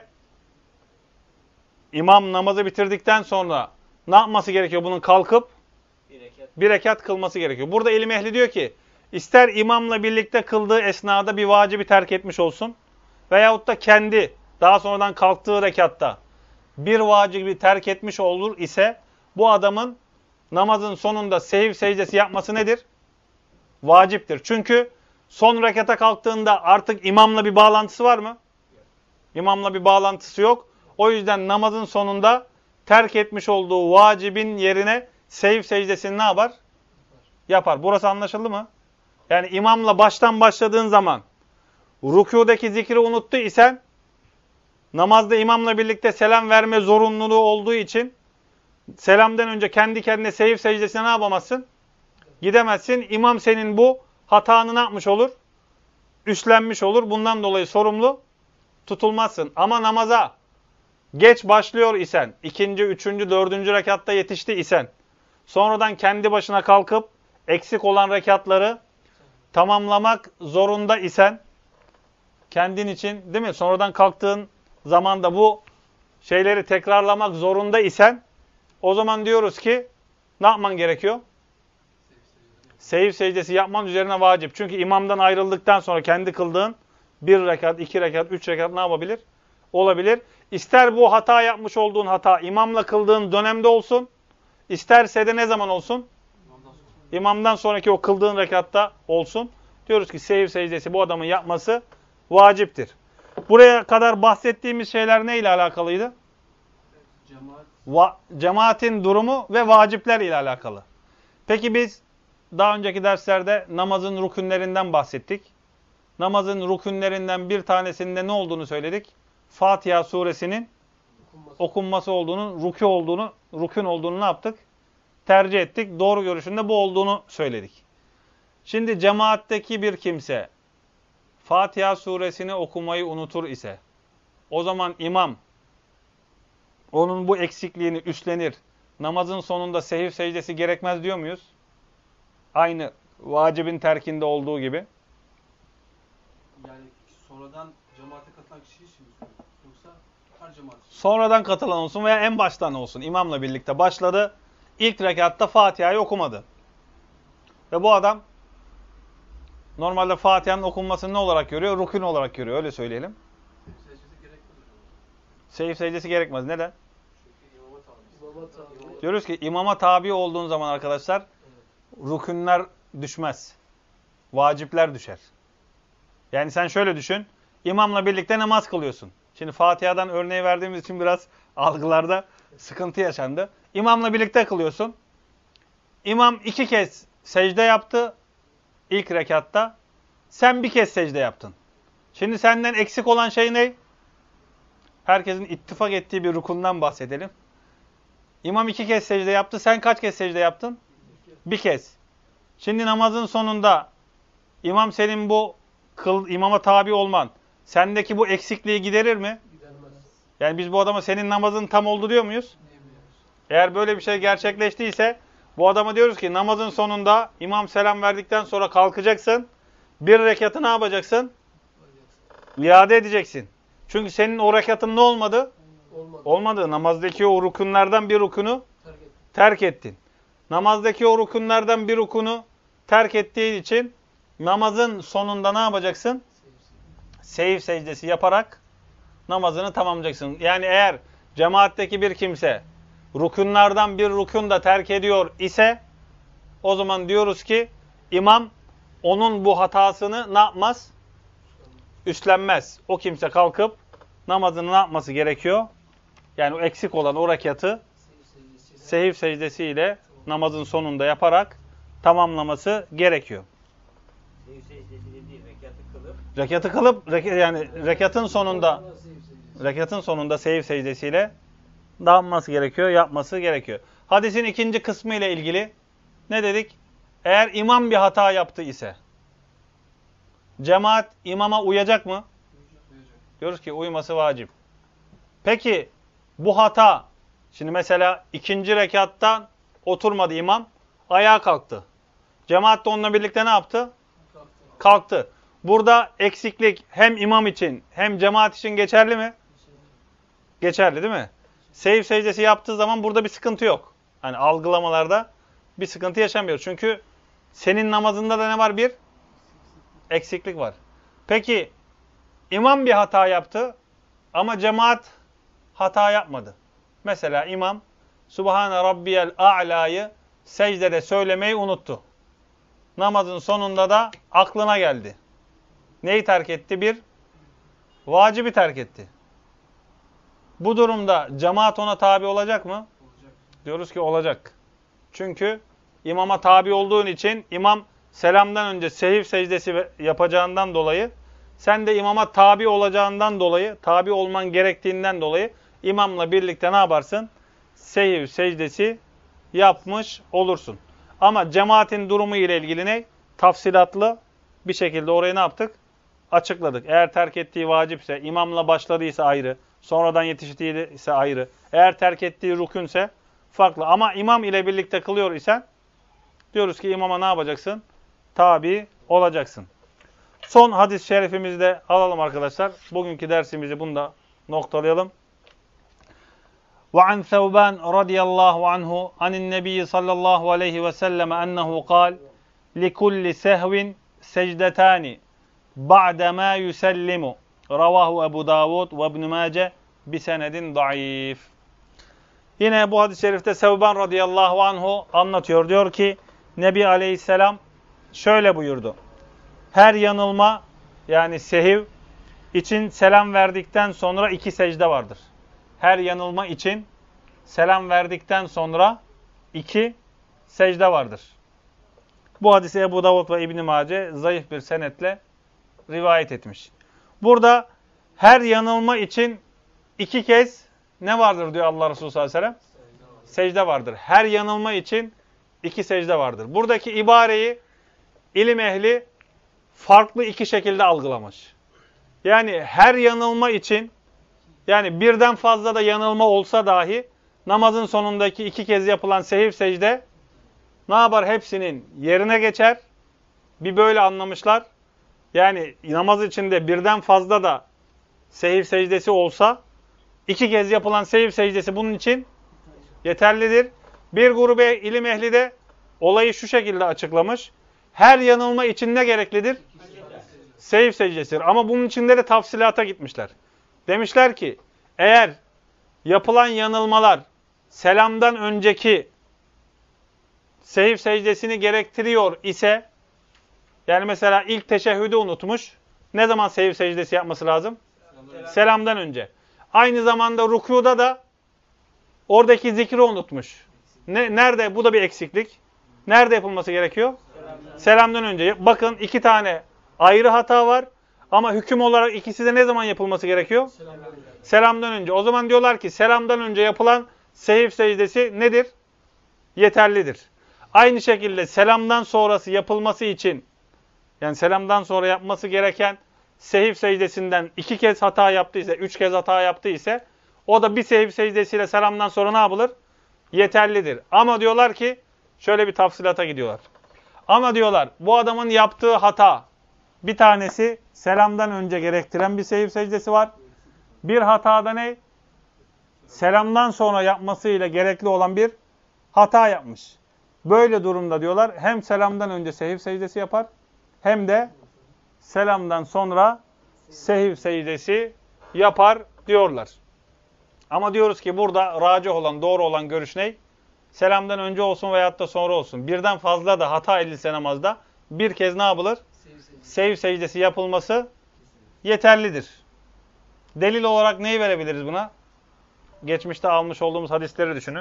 A: imam namazı bitirdikten sonra ne yapması gerekiyor? Bunun kalkıp bir rekat kılması gerekiyor. Burada ilim ehli diyor ki ister imamla birlikte kıldığı esnada bir vacibi terk etmiş olsun veyahut da kendi daha sonradan kalktığı rekatta bir vacibi terk etmiş olur ise bu adamın namazın sonunda sehiv secdesi yapması nedir? Vaciptir. Çünkü son rekata kalktığında artık imamla bir bağlantısı var mı? İmamla bir bağlantısı yok. O yüzden namazın sonunda terk etmiş olduğu vacibin yerine sehiv secdesini ne yapar? Yapar. Burası anlaşıldı mı? Yani imamla baştan başladığın zaman rükûdaki zikri unuttu isen namazda imamla birlikte selam verme zorunluluğu olduğu için selamdan önce kendi kendine sehiv secdesine ne yapamazsın? Gidemezsin. İmam senin bu hatanı ne yapmış olur? Üstlenmiş olur. Bundan dolayı sorumlu tutulmazsın. Ama namaza geç başlıyor isen, 2., 3., 4. rekatta yetişti isen, sonradan kendi başına kalkıp eksik olan rekatları tamamlamak zorunda isen, kendin için değil mi? Sonradan kalktığın zamanda bu şeyleri tekrarlamak zorunda isen, o zaman diyoruz ki ne yapman gerekiyor? Sehiv secdesi yapman üzerine vacip. Çünkü imamdan ayrıldıktan sonra kendi kıldığın 1 rekat, 2 rekat, 3 rekat ne yapabilir? Olabilir. İster bu hata yapmış olduğun hata imamla kıldığın dönemde olsun, isterse de ne zaman olsun? İmamdan sonraki o kıldığın rekatta olsun. Diyoruz ki sehiv secdesi bu adamın yapması vaciptir. Buraya kadar bahsettiğimiz şeyler ne ile alakalıydı? Cemaatin durumu ve vacipler ile alakalı. Peki biz daha önceki derslerde namazın rükünlerinden bahsettik. Namazın rükünlerinden bir tanesinde ne olduğunu söyledik? Fatiha suresinin okunması olduğunu, rükün olduğunu ne yaptık? Tercih ettik. Doğru görüşünde bu olduğunu söyledik. Şimdi cemaatteki bir kimse Fatiha suresini okumayı unutur ise o zaman imam onun bu eksikliğini üstlenir. Namazın sonunda sehiv secdesi gerekmez diyor muyuz? Aynı vacibin terkinde olduğu gibi.
D: Yani sonradan cemaate katılan kişi için mi söylüyorsun? Yoksa her cemaat için?
A: Sonradan katılan olsun veya en baştan olsun. İmamla birlikte başladı. İlk rekatta Fatiha'yı okumadı. Ve bu adam normalde Fatiha'nın okunmasını ne olarak görüyor? Rukun olarak görüyor. Öyle söyleyelim.
D: Secdesi gerekmez hocam.
A: Sehiv secdesi gerekmez. Neden?
D: Çünkü imama tabi.
A: Diyoruz ki imama tabi olduğun zaman arkadaşlar rükünler düşmez. Vacipler düşer. Yani sen şöyle düşün. İmamla birlikte namaz kılıyorsun. Şimdi Fatiha'dan örneği verdiğimiz için biraz algılarda sıkıntı yaşandı. İmamla birlikte kılıyorsun. İmam 2 kez secde yaptı ilk rekatta. Sen 1 kez secde yaptın. Şimdi senden eksik olan şey ne? Herkesin ittifak ettiği bir rukundan bahsedelim. İmam 2 kez secde yaptı. Sen kaç kez secde yaptın? 1 kez. Şimdi namazın sonunda imam senin bu imama tabi olman sendeki bu eksikliği giderir mi?
D: Gidermez.
A: Yani biz bu adama senin namazın tam oldu diyor muyuz?
D: Diyemiyoruz.
A: Eğer böyle bir şey gerçekleştiyse bu adama diyoruz ki namazın sonunda imam selam verdikten sonra kalkacaksın. 1 rekatı ne yapacaksın? İade edeceksin. Çünkü senin o rekatın ne olmadı? Olmadı. Namazdaki o rukunlardan bir rukunu terk ettin. Namazdaki o rukunlardan bir rukunu terk ettiğin için namazın sonunda ne yapacaksın? Sehiv secdesi yaparak namazını tamamlayacaksın. Yani eğer cemaatteki bir kimse rukunlardan bir rukun da terk ediyor ise o zaman diyoruz ki imam onun bu hatasını ne yapmaz? Üstlenmez. O kimse kalkıp namazını ne yapması gerekiyor? Yani o eksik olan o rekatı sehiv secdesiyle namazın sonunda yaparak tamamlaması gerekiyor.
B: Sehiv secdesi dediği
A: Rekatı kılıp yani rekatın sonunda sehiv secdesiyle dağılması gerekiyor, yapması gerekiyor. Hadisin ikinci kısmı ile ilgili ne dedik? Eğer imam bir hata yaptı ise cemaat imama uyacak mı? Diyoruz ki uyması vacip. Peki bu hata, şimdi mesela 2. rekattan oturmadı imam, ayağa kalktı. Cemaat de onunla birlikte ne yaptı? Kalktı. Burada eksiklik hem imam için hem cemaat için geçerli mi? Geçerli değil mi? Sehiv secdesi yaptığı zaman burada bir sıkıntı yok. Hani algılamalarda bir sıkıntı yaşamıyor. Çünkü senin namazında da ne var? Bir eksiklik var. Peki imam bir hata yaptı ama cemaat hata yapmadı. Mesela imam Subhane Rabbiyel A'la'yı secdede söylemeyi unuttu. Namazın sonunda da aklına geldi. Neyi terk etti? Bir vacibi terk etti. Bu durumda cemaat ona tabi olacak mı?
D: Olacak.
A: Diyoruz ki olacak. Çünkü imama tabi olduğun için imam selamdan önce sehiv secdesi yapacağından dolayı sen de imama tabi olacağından dolayı, tabi olman gerektiğinden dolayı imamla birlikte ne yaparsın? Sehiv secdesi yapmış olursun. Ama cemaatin durumu ile ilgili ne? Tafsilatlı bir şekilde orayı ne yaptık? Açıkladık. Eğer terk ettiği vacipse, imamla başladıysa ayrı, sonradan yetiştiyse ayrı. Eğer terk ettiği rükünse farklı. Ama imam ile birlikte kılıyor isen diyoruz ki imama ne yapacaksın? Tabi olacaksın. Son hadis-i şerifimizi de alalım arkadaşlar. Bugünkü dersimizi bunda noktalayalım. وعن ثوبان رضي الله عنه عن النبي صلى الله عليه وسلم أنه قال لكل سهو سجدتان بعدما يسلم رواه أبو داود وابن ماجه بسند ضعيف. Yine bu hadis-i şerifte Sevban radıyallahu anhu anlatıyor. Diyor ki Nebi aleyhisselam şöyle buyurdu. Her yanılma yani sehiv için selam verdikten sonra 2 secde vardır. Her yanılma için selam verdikten sonra 2 secde vardır. Bu hadisi Ebu Davud ve İbn-i Mace zayıf bir senetle rivayet etmiş. Burada her yanılma için 2 kez ne vardır diyor Allah Resulü sallallahu aleyhi ve sellem? Secde vardır. Her yanılma için 2 secde vardır. Buradaki ibareyi ilim ehli farklı 2 şekilde algılamış. Yani her yanılma için, yani birden fazla da yanılma olsa dahi namazın sonundaki 2 kez yapılan sehv secde ne yapar? Hepsinin yerine geçer. Bir böyle anlamışlar. Yani namaz içinde birden fazla da sehv secdesi olsa 2 kez yapılan sehv secdesi bunun için yeterlidir. Bir grubu ilim ehli de olayı şu şekilde açıklamış. Her yanılma için ne gereklidir? Sehv secdesidir. Ama bunun içinde de tafsilata gitmişler. Demişler ki eğer yapılan yanılmalar selamdan önceki sehv secdesini gerektiriyor ise, yani mesela ilk teşehhüdü unutmuş. Ne zaman sehv secdesi yapması lazım? Selamdan önce. Aynı zamanda rükûda da oradaki zikri unutmuş. Nerede? Bu da bir eksiklik. Nerede yapılması gerekiyor? Selamdan önce. Bakın 2 tane ayrı hata var. Ama hüküm olarak ikisi de ne zaman yapılması gerekiyor? Selamdan önce. O zaman diyorlar ki selamdan önce yapılan sehv secdesi nedir? Yeterlidir. Aynı şekilde selamdan sonrası yapılması için, yani selamdan sonra yapması gereken sehv secdesinden 2 kez hata yaptıysa, 3 kez hata yaptıysa, o da bir sehv secdesiyle selamdan sonra ne yapılır? Yeterlidir. Ama diyorlar ki, şöyle bir tafsilata gidiyorlar. Ama diyorlar, bu adamın yaptığı hata, bir tanesi selamdan önce gerektiren bir sehv secdesi var. Bir hatada ne? Selamdan sonra yapmasıyla gerekli olan bir hata yapmış. Böyle durumda diyorlar, hem selamdan önce sehv secdesi yapar, hem de selamdan sonra sehv secdesi yapar diyorlar. Ama diyoruz ki burada racih olan, doğru olan görüş ne? Selamdan önce olsun veyahut da sonra olsun. Birden fazla da hata edilse namazda bir kez ne yapılır? Sehv secdesi yapılması yeterlidir. Delil olarak neyi verebiliriz buna? Geçmişte almış olduğumuz hadisleri düşünün.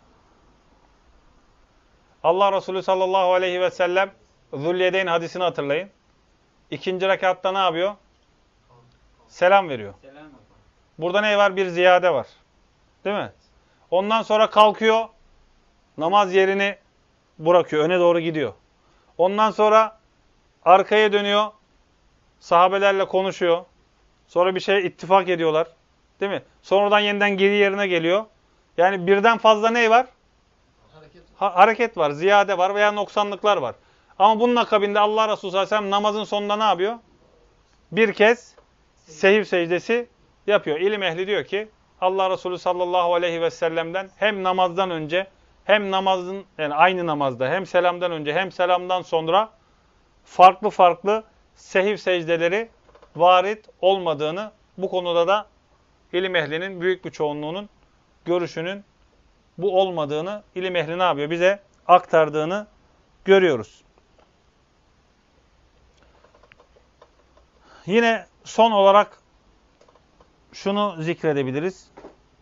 A: Allah Resulü sallallahu aleyhi ve sellem Zülyedeyn hadisini hatırlayın. 2. rekatta ne yapıyor? Selam veriyor. Burada ne var? Bir ziyade var. Değil mi? Ondan sonra kalkıyor. Namaz yerini bırakıyor. Öne doğru gidiyor. Ondan sonra arkaya dönüyor. Sahabelerle konuşuyor. Sonra bir şeye ittifak ediyorlar. Değil mi? Sonradan yeniden geri yerine geliyor. Yani birden fazla ne var? Hareket var, ziyade var veya noksanlıklar var. Ama bunun akabinde Allah Resulü sallallahu aleyhi ve sellem namazın sonunda ne yapıyor? Bir kez sehv secdesi yapıyor. İlim ehli diyor ki Allah Resulü sallallahu aleyhi ve sellem'den hem namazdan önce hem namazın, yani aynı namazda, hem selamdan önce hem selamdan sonra farklı farklı sehv secdeleri varit olmadığını, bu konuda da ilim ehlinin büyük bir çoğunluğunun görüşünün bu olmadığını ilim ehli ne yapıyor? Bize aktardığını görüyoruz. Yine son olarak şunu zikredebiliriz.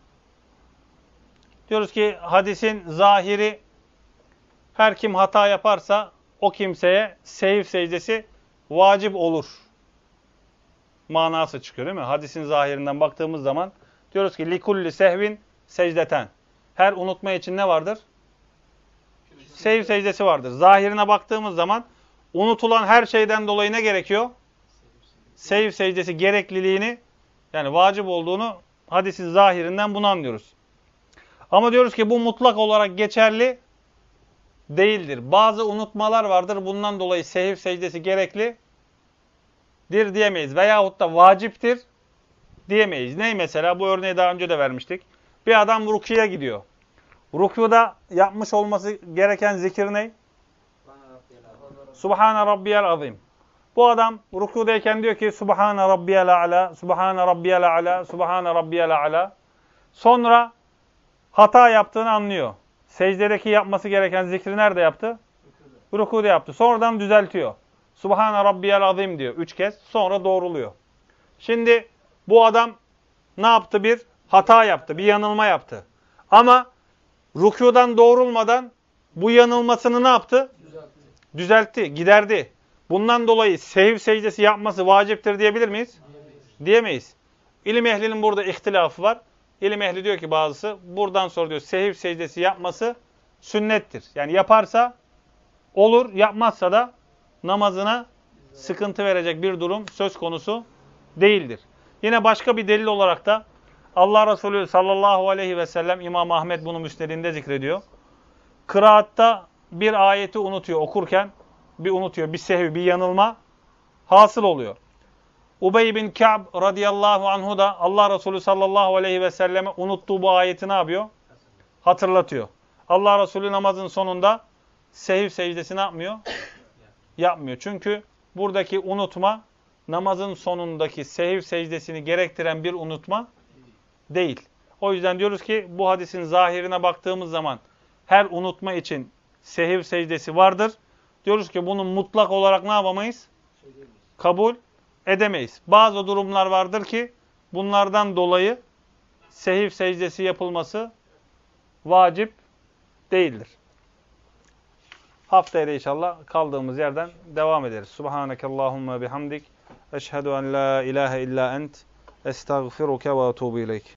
A: Diyoruz ki hadisin zahiri, her kim hata yaparsa o kimseye sehv secdesi vacip olur manası çıkıyor değil mi? Hadisin zahirinden baktığımız zaman diyoruz ki likulli sehvin secdeten. Her unutma için ne vardır? Sehv secdesi vardır. Zahirine baktığımız zaman unutulan her şeyden dolayı ne gerekiyor? Sehv secdesi gerekliliğini, yani vacip olduğunu hadisin zahirinden bunu anlıyoruz. Ama diyoruz ki bu mutlak olarak geçerli değildir. Bazı unutmalar vardır. Bundan dolayı sehv secdesi gereklidir diyemeyiz. Veyahut da vaciptir diyemeyiz. Ney mesela? Bu örneği daha önce de vermiştik. Bir adam rükûya gidiyor. Rükûda yapmış olması gereken zikir ne? Subhane Rabbiyel Azim. Bu adam rükûdayken diyor ki Subhane Rabbiyel A'la, Subhane Rabbiyel A'la, Subhane Rabbiyel A'la. Sonra hata yaptığını anlıyor. Secdedeki yapması gereken zikri nerede yaptı? Rükûda yaptı. Sonradan düzeltiyor. Subhane Rabbiyel Azim diyor 3 kez. Sonra doğruluyor. Şimdi bu adam ne yaptı? Bir hata yaptı. Bir yanılma yaptı. Ama rükûdan doğrulmadan bu yanılmasını ne yaptı? düzeltti, giderdi. Bundan dolayı sehiv secdesi yapması vaciptir diyebilir miyiz? Diyemeyiz. İlim ehlinin burada ihtilafı var. İlim ehli diyor ki bazısı, buradan sonra diyor sehiv secdesi yapması sünnettir. Yani yaparsa olur, yapmazsa da namazına sıkıntı verecek bir durum söz konusu değildir. Yine başka bir delil olarak da Allah Resulü sallallahu aleyhi ve sellem, İmam Ahmed bunu müsnedinde zikrediyor. Kıraatta bir ayeti unutuyor okurken, bir sehvi, bir yanılma hasıl oluyor. Ubey bin Ka'b radıyallahu anhu da Allah Resulü sallallahu aleyhi ve selleme unuttuğu bu ayeti ne yapıyor? Hatırlatıyor. Allah Resulü namazın sonunda sehiv secdesi ne yapmıyor? Yapmıyor. Çünkü buradaki unutma namazın sonundaki sehiv secdesini gerektiren bir unutma değil. O yüzden diyoruz ki bu hadisin zahirine baktığımız zaman her unutma için sehiv secdesi vardır. Diyoruz ki bunu mutlak olarak ne yapamayız? Kabul edemeyiz. Bazı durumlar vardır ki bunlardan dolayı sehiv secdesi yapılması vacip değildir. Haftaya da inşallah kaldığımız yerden devam ederiz. Subhanekallahumma bihamdik. Eşhedü en la ilahe illa ent. Estağfiruke ve etûbü ileyk.